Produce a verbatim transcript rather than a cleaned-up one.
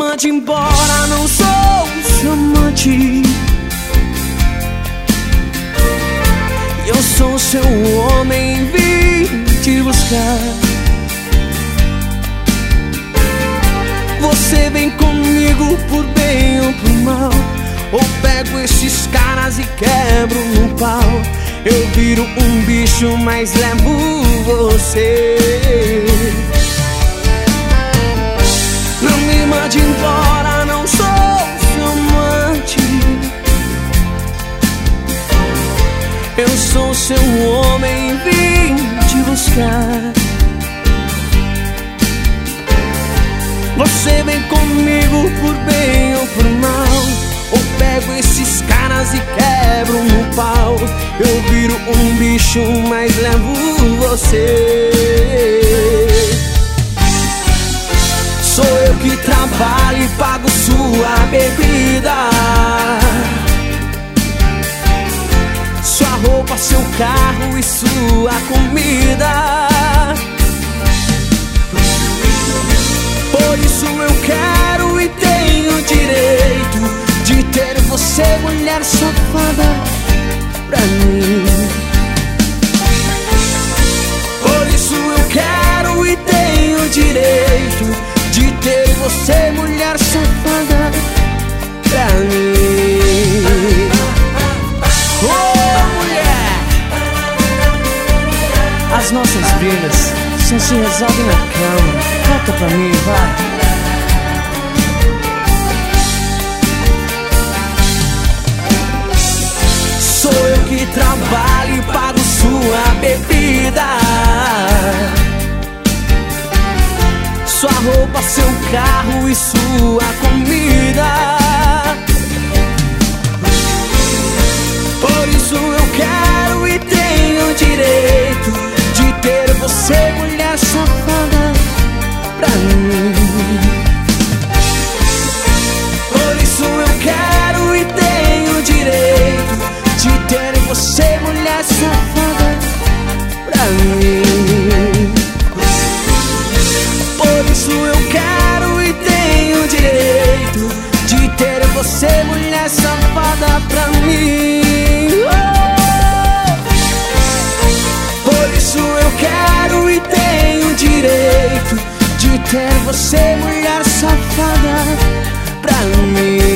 mande embora, não sou seu amante. Eu sou seu homem, vim te buscar. Você vem comigo por bem ou por mal, ou pego esses caras e quebro no pau. Eu viro um bicho, mas levo você. Não me mande embora, não sou seu amante. Eu sou seu homem, vim te buscar. Você vem comigo por bem ou por mal, ou pego esses caras e quebro no pau. Eu viro um bicho, mas levo você. Sou eu que trabalho e pago sua bebida, sua roupa, seu carro e sua comida. Por isso eu quero e tenho direito de ter você, mulher safada, pra mim. Por isso eu quero e tenho direito de ter você, mulher safada, pra mim. Oh, mulher! As nossas brigas só se resolvem na cama. Conta pra mim, vai. Sou eu que trabalho e pago sua bebida, sua roupa, seu carro e sua comida. Por isso eu quero e tenho direito de ter você, mulher safada, pra mim. Por isso eu quero e tenho direito de ter você, mulher safada, pra mim. Por isso eu quero e tenho direito de ter você, mulher safada, pra mim. Por isso eu quero e tenho direito de ter você, mulher safada, pra mim.